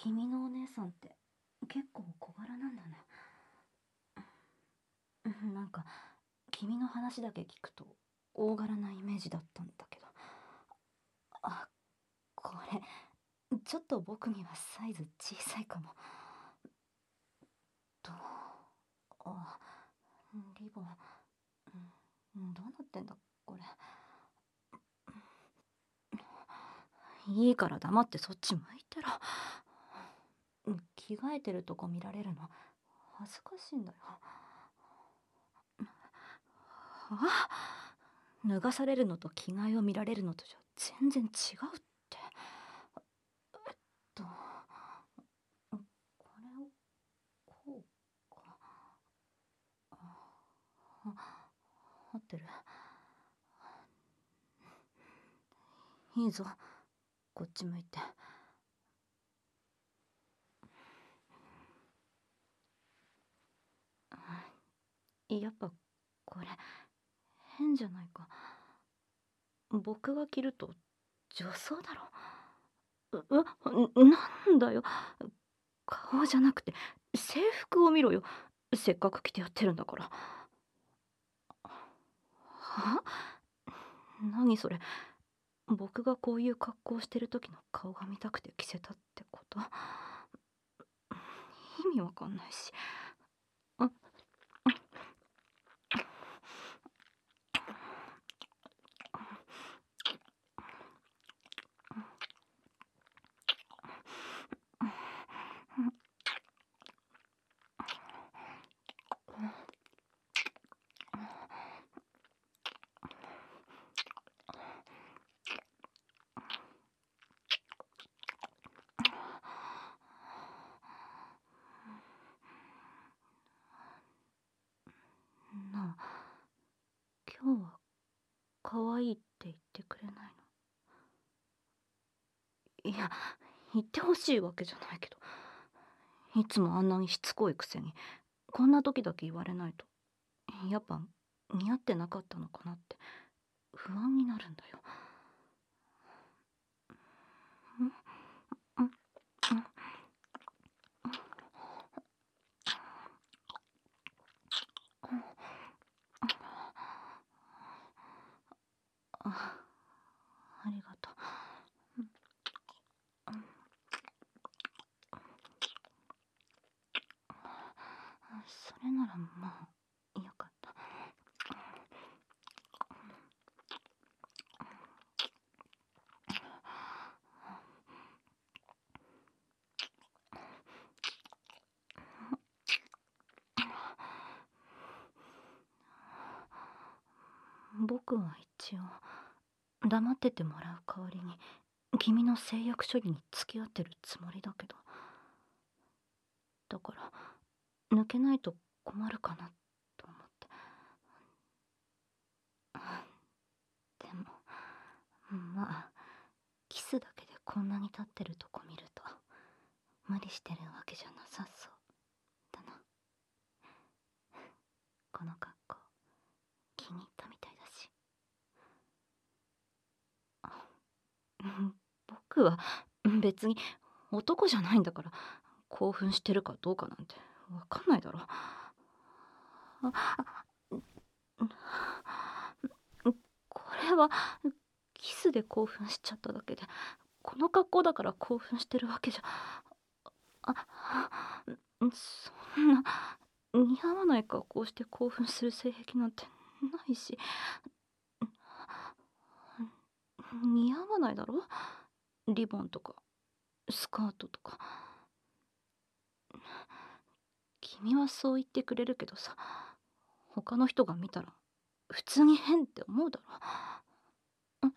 君のお姉さんって結構小柄なんだね。なんか君の話だけ聞くと大柄なイメージだったんだけど。あ、これちょっと僕にはサイズ小さいかも。と、あ、リボン、どうなってんだこれ。いいから黙ってそっち向いてろ。着替えてるとこ見られるの恥ずかしいんだよ。あ、脱がされるのと着替えを見られるのとじゃ全然違うって。と、これをこうか。合ってる。いいぞ、こっち向いて。やっぱこれ変じゃないか。僕が着ると女装だろ。なんだよ、顔じゃなくて制服を見ろよ。せっかく着てやってるんだから。は？何それ。僕がこういう格好してる時の顔が見たくて着せたってこと？意味わかんないし。あ、なあ、今日は可愛いって言ってくれないの？いや、言ってほしいわけじゃないけど、いつもあんなにしつこいくせにこんな時だけ言われないと、やっぱ似合ってなかったのかなって不安になるんだよ。あ、ありがとう。それならまあよかった。僕は一応黙っててもらう代わりに君の誓約書に付き合ってるつもりだけど、だから抜けないと困るかなと思って。でもまあ、キスだけでこんなに立ってるとこ見ると無理してるわけじゃなさそうだな。この格好気に入ったみたいだし。僕は別に男じゃないんだから、興奮してるかどうかなんてわかんないだろ。これはキスで興奮しちゃっただけで、この格好だから興奮してるわけじゃ。そんな似合わない格好して興奮する性癖なんてないし。似合わないだろ、リボンとかスカートとか。君はそう言ってくれるけどさ、他の人が見たら普通に変って思うだろ。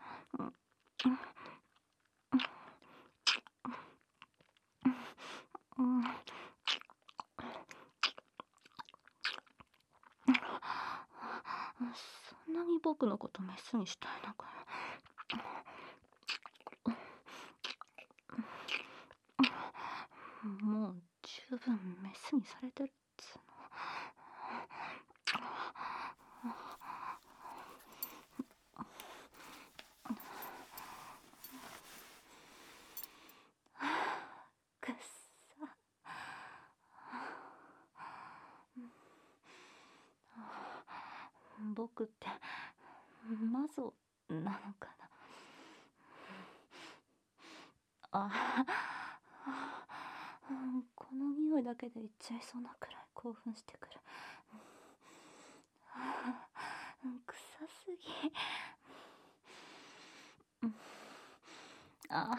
そんなに僕のことメスにしたいのかな。もう十分メスにされてるっつうの。くっ僕ってマゾなのかな。あこの匂いだけで言っちゃいそうなくらい興奮してくる。臭すぎ。あ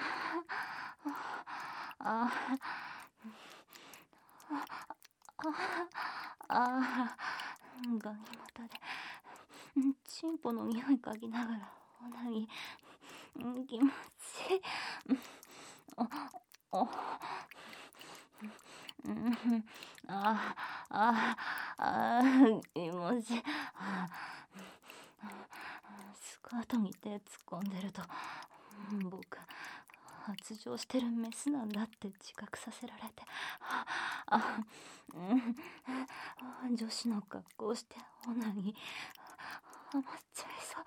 あああガニ股でチンポの匂い嗅ぎながらオナニー気持ちいい。おあああ気持ちいい。スカートに手突っ込んでると僕発情してるメスなんだって自覚させられて、女子の格好してオナにハマっちゃいそう。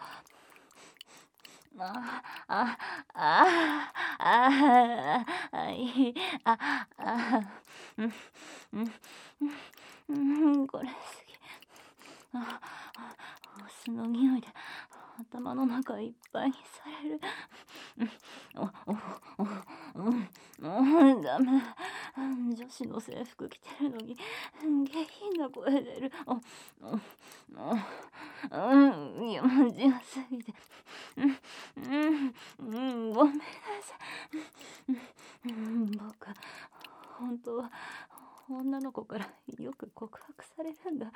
これすぎ。オスの匂いで頭の中いっぱいにされる。ダメ。女子の制服着てるのに下品な声出る。気持ちよすぎて。ごめんなさい。僕本当は女の子からよく告白されるんだ。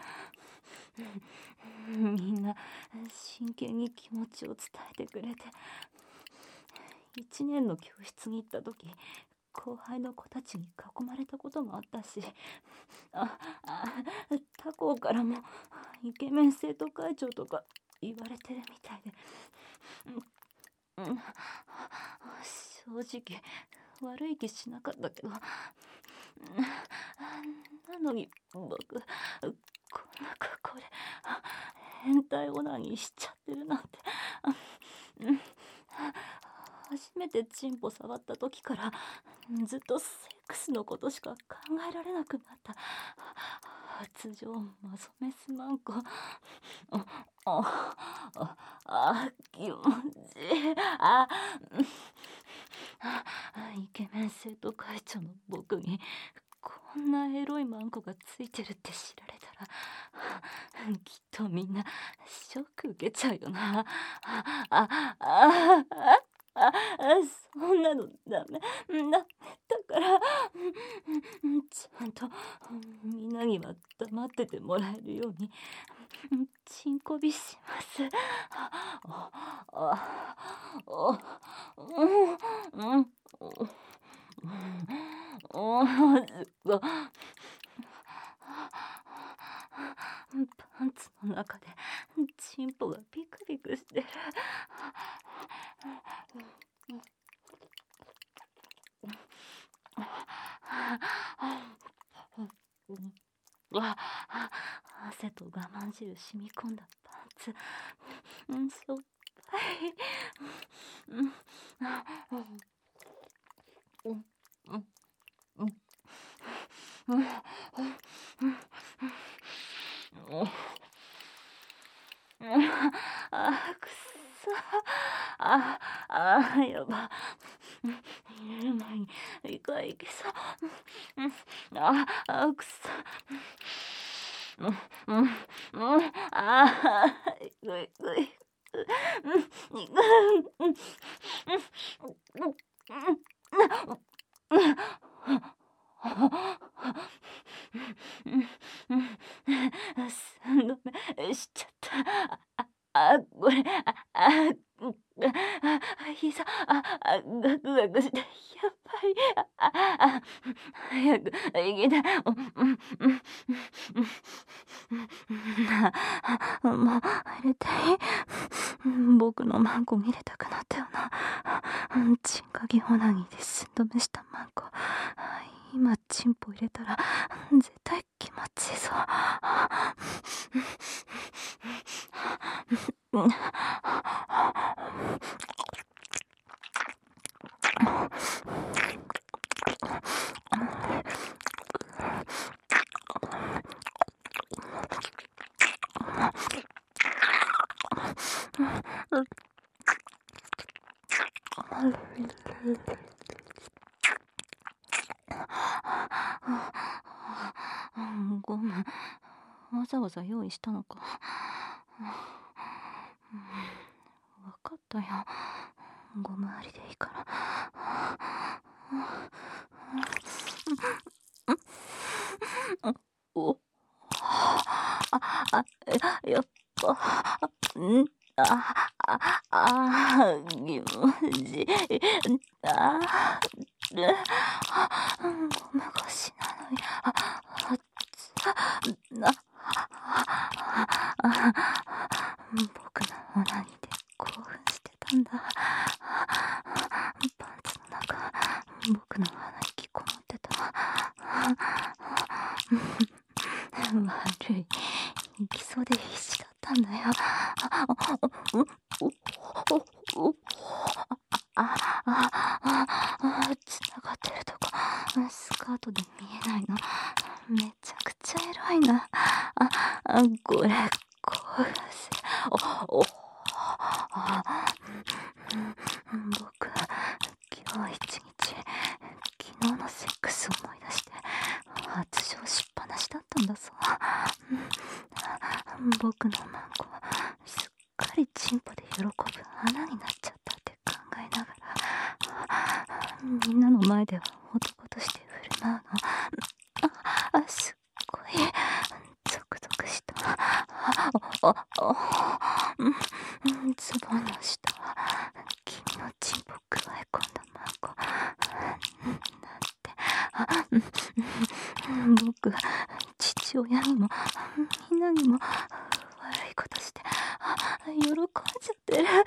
みんな真剣に気持ちを伝えてくれて、1年の教室に行った時後輩の子たちに囲まれたこともあったし、他校からもイケメン生徒会長とか言われてるみたいで、正直悪い気しなかったけど、なのに僕こんな格好で変態オナニーしちゃってるなんて。初めてチンポ触った時からずっとセックスのことしか考えられなくなった。発情マゾメスマンコ。気持ちいい。イケメン生徒会長の僕にこんなエロいマンコがついてるって知られたらきっとみんなショック受けちゃうよな。そんなのダメだからちゃんとみんなには黙っててもらえるようにチンコビします。パンツの中でチンポがピクピクしてる。汗と我慢汁染み込んだパンツ、しょっぱい。くっさ。やば。入れる前に一回いけそう。くっさ。ぐいぐい。3度目しちゃった。これ膝ガクガクしてやばい。早く行きたい。もう入れていい？僕のマンコ見れたくなったよな。チンカギオナニーで寸止めしたマンコ、今チンポ入れたら絶対気持ちいいぞ。 ゴム、わざわざ用意したのか。わかったよ。ゴムありでいいから。お、やっぱ、気持ちいい。ゴム越しなのに、僕のオナニーで興奮してたんだ。パンツの中、僕の鼻息こもってた。悪い。行きそうで必死だったんだよ。つながってるとこ、スカートで見えないの。めちゃくちゃエロいな。これ、興奮する。僕、今日一日、昨日のセックス思い出して、発情しっぱなしだったんだぞ。僕のマンコは、すっかりチンポで喜ぶ花になっちゃったって考えながら、みんなの前では男として振る舞うの。すっごい、ゾクゾクした。ズボンの下は、君のチンポくわえ込んだマンコ。なんて、僕、父親にも、みんなにも、悪いことして、喜んじゃってる。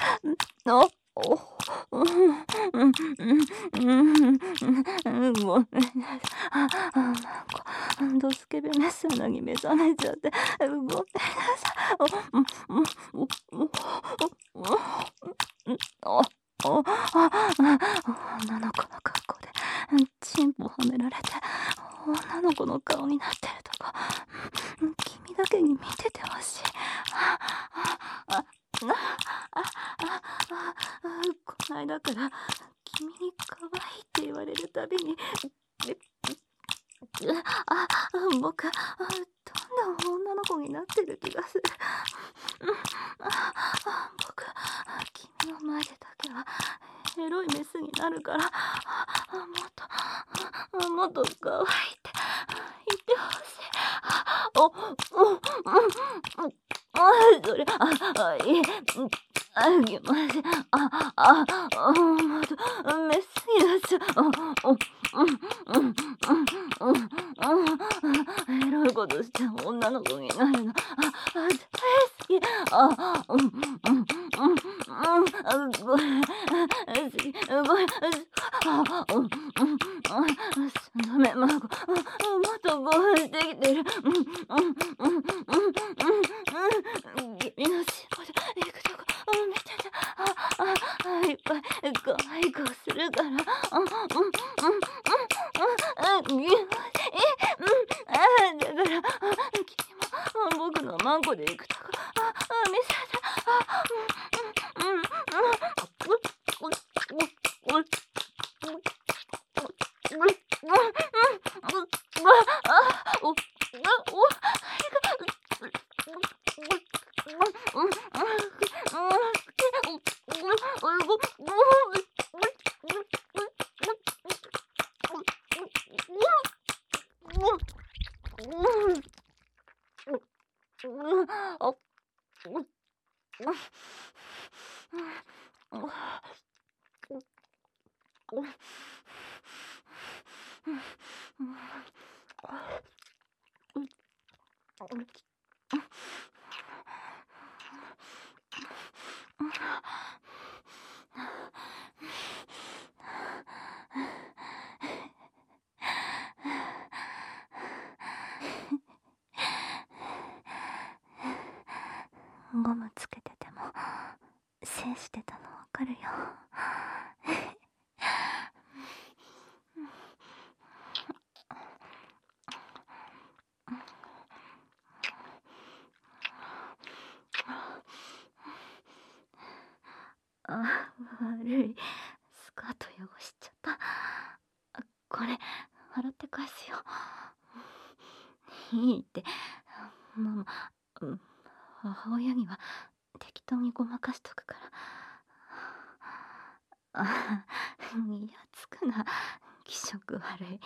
ごめんなさい。マンコ、ドスケベメッサナに目覚めちゃって、ごめんなさい。女の子の格好で、チンポはめられて、女の子の顔になってるとこ、君だけに見ててほしい。こないだから君に可愛いって言われるたびに僕どんどん女の子になってる気がする。僕君の前でだけはエロいメスになるから、もっと可愛いって言ってほしい。それ、いい。気持ち、もっと、メスになっちゃう。エロいことして女の子になるの。大好き。ごめん。ダメ、マコ。もっと興奮してきてる。君の尻尾で行くとこ見てて、いっぱい可愛い顔するから、だから、君も僕のマンコで行くとこ見せて、ゴムつけてても制してたのわかるよ。悪い。 カート汚しちゃった。これ洗って返すよ。いいって、ママ、うん、母親には適当にごまかしとくから。イラつくな、気色悪い。